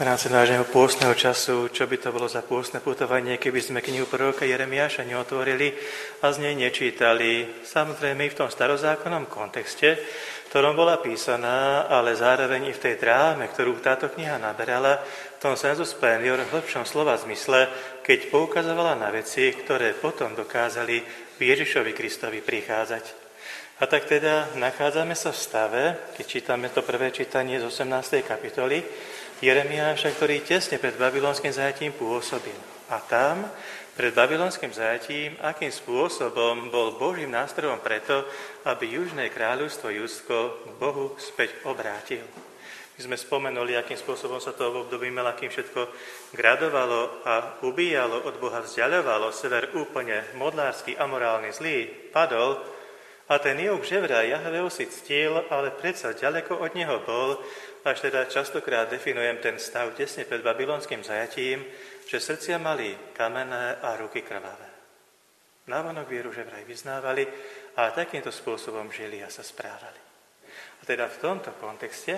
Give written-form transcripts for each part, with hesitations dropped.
V rámci nášho pôstneho času, čo by to bolo za pôstne putovanie, keby sme knihu proroka Jeremiáša neotvorili a z nej nečítali. Samozrejme i v tom starozákonnom kontexte, v ktorom bola písaná, ale zároveň i v tej dráme, ktorú táto kniha naberala, v tom sensus plenior, v lepšom slova zmysle, keď poukazovala na veci, ktoré potom dokázali v Ježišovi Kristovi prichádzať. A tak teda nachádzame sa v stave, keď čítame to prvé čítanie z 18. kapitoly, Jeremiáša, ktorý tesne pred babylonským zajatím pôsobil. A tam, pred babylonským zajatím, akým spôsobom bol Božím nástrojom preto, aby južné kráľovstvo Judsko k Bohu späť obrátil. My sme spomenuli, akým spôsobom sa to v období Melachim všetko gradovalo a ubíjalo, od Boha vzdialovalo, sever úplne modlársky, amorálny, zlý, padol, a ten juh, že vraj Jahveho si ctil, ale predsa ďaleko od neho bol, až teda častokrát definujem ten stav tesne pred babylonským zajatím, že srdcia mali kamenné a ruky krvavé. Návonok vieru že vraj vyznávali a takýmto spôsobom žili a sa správali. A teda v tomto kontexte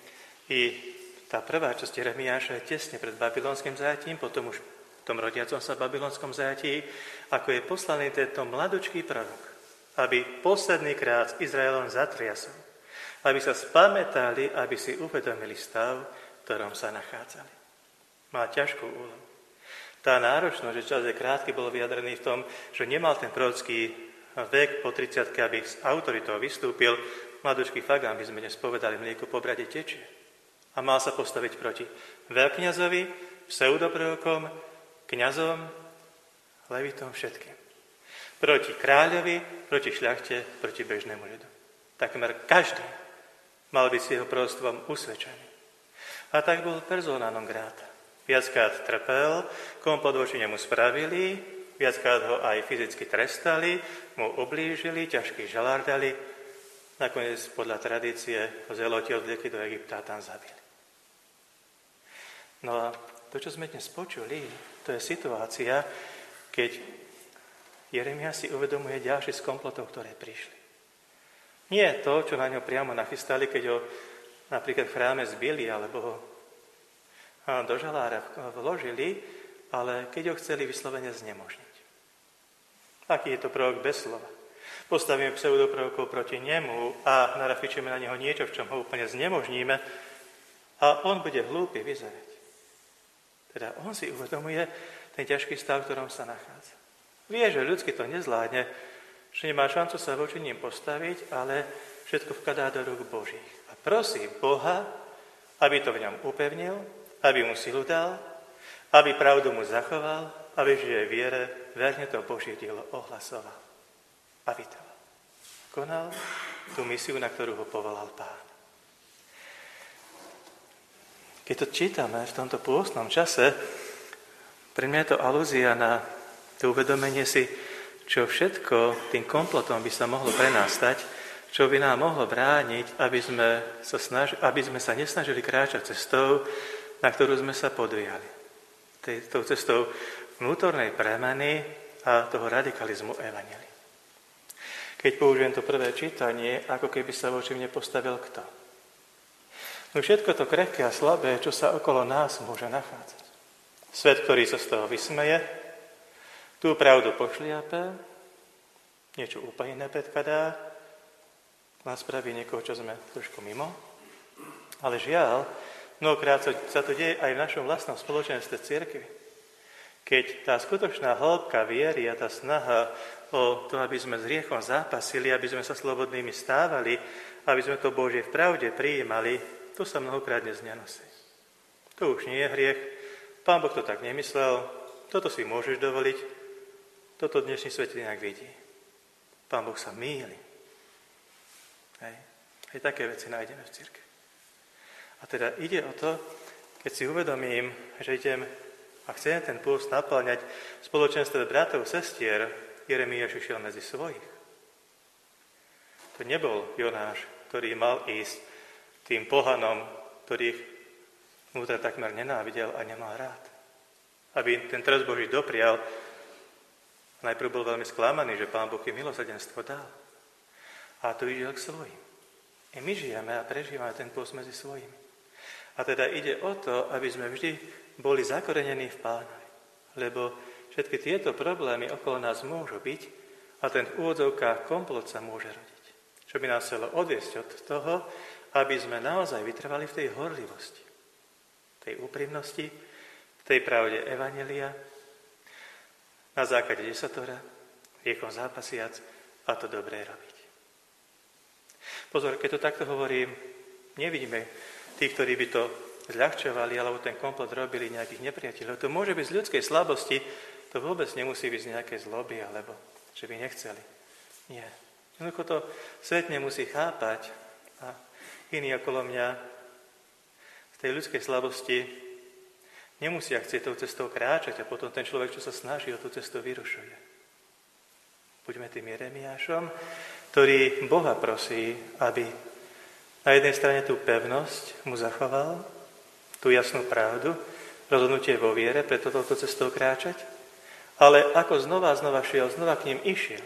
i tá prvá časť Jeremiáša je tesne pred babylonským zajatím, potom už v tom rodiacom sa babylonskom zajatí, ako je poslaný tento mladočký prorok, aby posledný krát s Izraelom zatriasol, aby sa spamätali, aby si uvedomili stav, v ktorom sa nachádzali. Má ťažkú úlohu. Tá náročnosť, že čas je krátky, bol vyjadrený v tom, že nemal ten prorocký vek po 30, aby s autoritou vystúpil. Mladočký Fagán, by sme dnes povedali, mlieko po brade tečie. A mal sa postaviť proti veľkňazovi, pseudoprorokom, kňazom, levitom, všetkým. Proti kráľovi, proti šľachte, proti bežnému ľudu. Takmer každý mal byť s jeho proroctvom usvedčený. A tak bol persona non grata. Viackrát trpel, komplot voči nemu spravili, viackrát ho aj fyzicky trestali, mu ublížili, ťažký žalárdali, nakoniec podľa tradície ho zeloti odvliekli do Egypta a tam zabili. No a to, čo sme dnes počuli, to je situácia, keď Jeremiáš si uvedomuje ďalší z komplotov, ktoré prišli. Nie to, čo na ňo priamo nachystali, keď ho napríklad v chráme zbili, alebo ho do žalára vložili, ale keď ho chceli vyslovene znemožniť. Aký je to prorok bez slova? Postavíme pseudoprorokov proti nemu a narafičíme na neho niečo, v čom ho úplne znemožníme a on bude hlúpy vyzerať. Teda on si uvedomuje ten ťažký stav, v ktorom sa nachádza. Vie, že ľudsky to nezvládne, že nemá šancu sa voči ním postaviť, ale všetko vkladá do rúk Božích. A prosí Boha, aby to v ňom upevnil, aby mu silu dal, aby pravdu mu zachoval, aby v živej viere verne to Božie dielo ohlasoval a vytrval. Konal tú misiu, na ktorú ho povolal Pán. Keď to čítame v tomto pôstnom čase, pre mňa je to alúzia na to uvedomenie si, čo všetko tým komplotom by sa mohlo pre nás stať, čo by nám mohlo brániť, aby sme sa nesnažili kráčať cestou, na ktorú sme sa podvíjali. Tou cestou vnútornej premeny a toho radikalizmu evanjelia. Keď použijem to prvé čítanie, ako keby sa voči mne postavil kto? No všetko to krehké a slabé, čo sa okolo nás môže nachádzať. Svet, ktorý sa z toho vysmeje, tú pravdu pošliape, niečo úplne iné predkladá, nás spraví niekoho, čo sme trošku mimo. Ale žiaľ, mnohokrát sa to deje aj v našom vlastnom spoločenstve cirkvi. Keď tá skutočná hĺbka viery a tá snaha o to, aby sme s hriechom zápasili, aby sme sa slobodnými stávali, aby sme to Božie v pravde prijímali, to sa mnohokrát dnes nenosí. To už nie je hriech, Pán Boh to tak nemyslel, toto si môžeš dovoliť, toto dnešný svet inak vidí. Pán Boh sa mýli. Aj také veci nájdeme v cirkvi. A teda ide o to, keď si uvedomím, že idem a chcem ten pôst naplňať v spoločenstve bratov, sestier, Jeremiáš išiel medzi svojich. To nebol Jonáš, ktorý mal ísť tým pohanom, ktorých vnútra takmer nenávidel a nemal rád. Aby ten trest Boží doprial, najprv bol veľmi sklamaný, že Pán Boh im milosrdenstvo dal. A tu išiel k svojim. I my žijeme a prežívame ten pôst medzi svojimi. A teda ide o to, aby sme vždy boli zakorenení v Pánovi. Lebo všetky tieto problémy okolo nás môžu byť a ten v úvodzovkách komplot sa môže rodiť. Čo by nás chcelo odviesť od toho, aby sme naozaj vytrvali v tej horlivosti, tej úprimnosti, v tej pravde evanjelia, na základe desatora, hriechom zápasiac a to dobré robiť. Pozor, keď to takto hovorím, nevidíme tých, ktorí by to zľahčovali alebo ten komplot robili nejakých nepriateľov. To môže byť z ľudskej slabosti, to vôbec nemusí byť z nejakej zloby alebo že by nechceli. Nie. Jednoducho to svet nemusí chápať a iní okolo mňa v tej ľudskej slabosti nemusia chcieť tou cestou kráčať a potom ten človek, čo sa snaží, o tú cestu vyrušuje. Buďme tým Jeremiášom, ktorý Boha prosí, aby na jednej strane tú pevnosť mu zachoval, tú jasnú pravdu, rozhodnutie vo viere, preto touto cestou kráčať, ale ako znova šiel, znova k ním išiel.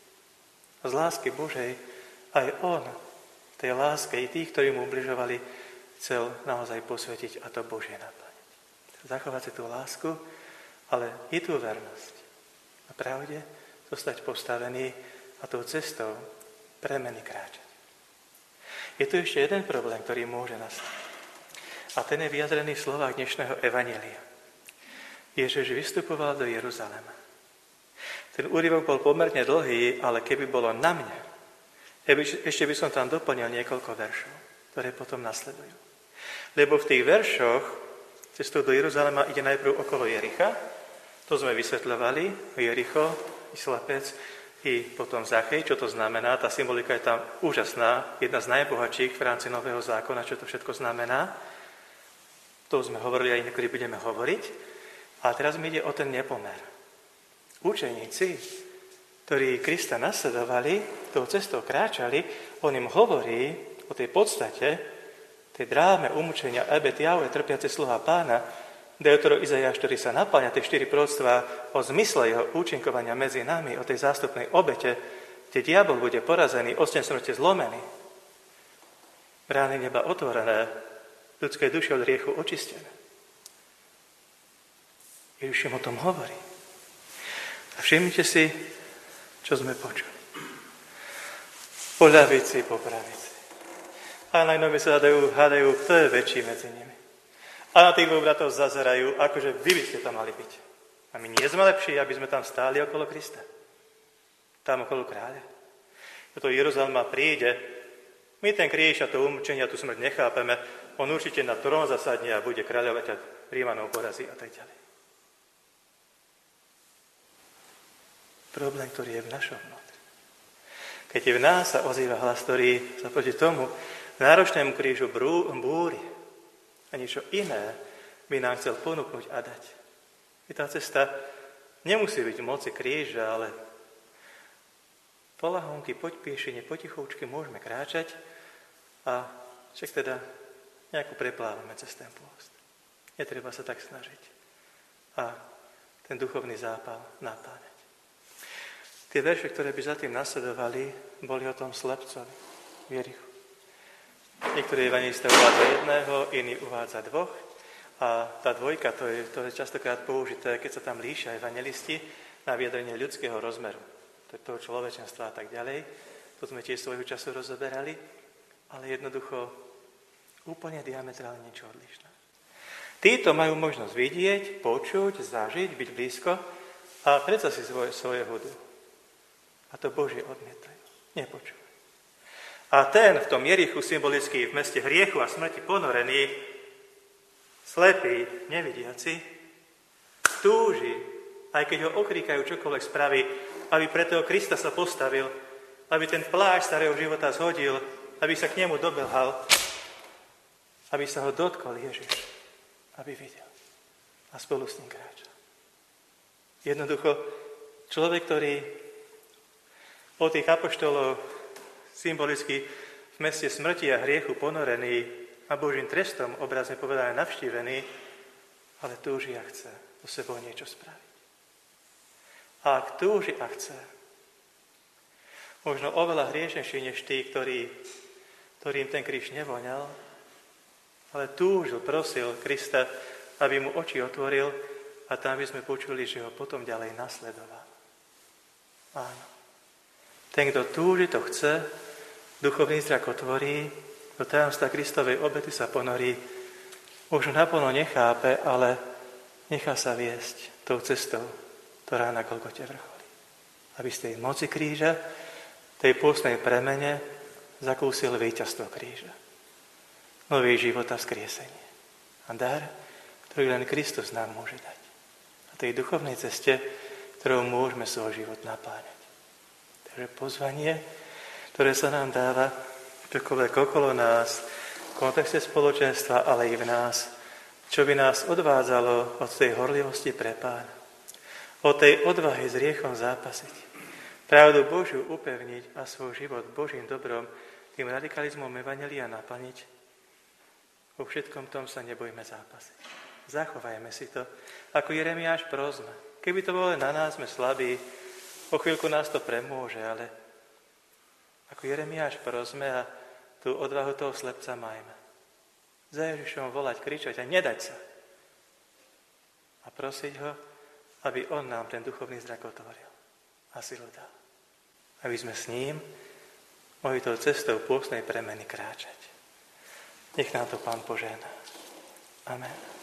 Z lásky Božej aj on v tej láske i tých, ktorí mu ubližovali, chcel naozaj posvetiť a to Božie naplniť. Zachovať si tú lásku, ale i tú vernosť. A pravde zostať postavený a tou cestou premeny kráčať. Je tu ešte jeden problém, ktorý môže nastať. A ten je vyjadrený v slovách dnešného evanjelia. Ježiš vystupoval do Jeruzalema. Ten úryvok bol pomerne dlhý, ale keby bolo na mne, ešte by som tam doplnil niekoľko veršov, ktoré potom nasledujú. Lebo v tých veršoch cestou do Jeruzalema ide najprv okolo Jericha, to sme vysvetľovali, Jericho, i slepec, i potom Zachej, čo to znamená, tá symbolika je tam úžasná, jedna z najbohatších v rámci Nového zákona, čo to všetko znamená. To sme hovorili aj niekedy budeme hovoriť. A teraz mi ide o ten nepomer. Učeníci, ktorí Krista nasledovali, tou cestou kráčali, on im hovorí o tej podstate, tej dráme umúčenia ebet Jahve, trpiace slova Pána, Deutero Izajáš, ktorý sa napáňa tie 4 proroctvá o zmysle jeho účinkovania medzi nami, o tej zástupnej obete, kde diabol bude porazený, osten smrti zlomený, brány neba otvorené, ľudské duše od hriechu očistené. Ježiš im o tom hovorí. A všimnite si, čo sme počuli. Po ľavici, po pravici. A najnovšie sa hádajú, kto je väčší medzi nimi. A na tých dvoch bratov zazerajú, akože vy by ste tam mali byť. A my nie sme lepší, aby sme tam stáli okolo Krista. Tam okolo kráľa. Toto Jeruzalema príde, my ten kríž a to umúčenie a tú smrť nechápeme, on určite na trón zasadne a bude kráľovať a Rímanov porazí a tak ďalej. Problém, ktorý je v našom vnútri. Keď je v nás sa ozýva hlas, ktorý sa proti tomu náročnému krížu búri a niečo iné by nám chcel ponúknuť a dať. I tá cesta nemusí byť v moci kríža, ale polahonky, poďpiešenie, potichoučky môžeme kráčať a však teda nejako preplávame cez ten pôst. Netreba sa tak snažiť a ten duchovný zápal napáňať. Tie verše, ktoré by za tým nasledovali, boli o tom slepcovi v Jerichu. Niektorí evanjelista uvádza jedného, iný uvádza dvoch. A tá dvojka, to je častokrát použité, keď sa tam líšia evanjelisti na vyjadrenie ľudského rozmeru. Toho človečenstva a tak ďalej. To sme tiež svojho času rozoberali, ale jednoducho úplne diametrálne niečo odlišné. Títo majú možnosť vidieť, počuť, zažiť, byť blízko a predsa si svoje hudu. A to Božie odmietajú. Nepočúvajú. A ten v tom Jerichu symbolicky v meste hriechu a smrti ponorený, slepý, nevidiaci, túži, aj keď ho okríkajú, čokoľvek spraví, aby pre toho Krista sa postavil, aby ten plášť starého života zhodil, aby sa k nemu dobehal, aby sa ho dotkol Ježiš, aby videl a spolu s ním kráčal. Jednoducho, človek, ktorý od tých apoštolov symbolicky v meste smrti a hriechu ponorený a Božím trestom obrazne povedané navštívený, ale túži a chce so sebou niečo spraviť. A ak túži a chce, možno oveľa hriešnejší než tí, ktorým ten kríž nevoňal, ale túžil, prosil Krista, aby mu oči otvoril a tam by sme počuli, že ho potom ďalej nasledoval. Áno. Ten, kto túži, to chce, duchovný zrak otvorí, do tajomstva Kristovej obety sa ponorí, už naplno nechápe, ale nechá sa viesť tou cestou, ktorá na Golgote vrcholí. Aby z tej moci kríža, tej pôstnej premene zakúsil víťazstvo kríža. Nový život a vzkriesenie. A dar, ktorý len Kristus nám môže dať. A tej duchovnej ceste, ktorou môžeme svoj život napáňať. Takže pozvanie, ktoré sa nám dáva čokoľvek okolo nás, v kontexte spoločenstva, ale i v nás, čo by nás odvádzalo od tej horlivosti pre Pána, od tej odvahy s hriechom zápasiť, pravdu Božiu upevniť a svoj život Božím dobrom, tým radikalizmom evanjelia naplniť. Vo všetkom tom sa nebojme zápasiť. Zachovajme si to. Ako Jeremiáš prosme. Keby to bolo len na nás, sme slabí, o chvíľku nás to premôže, ale ako Jeremiáš prosme a tú odvahu toho slepca majme. Za Ježišom volať, kričať a nedať sa. A prosiť ho, aby on nám ten duchovný zrak otvoril a silu dal. Aby sme s ním mohli tou cestou pôstnej premeny kráčať. Nech nám to Pán požehná. Amen.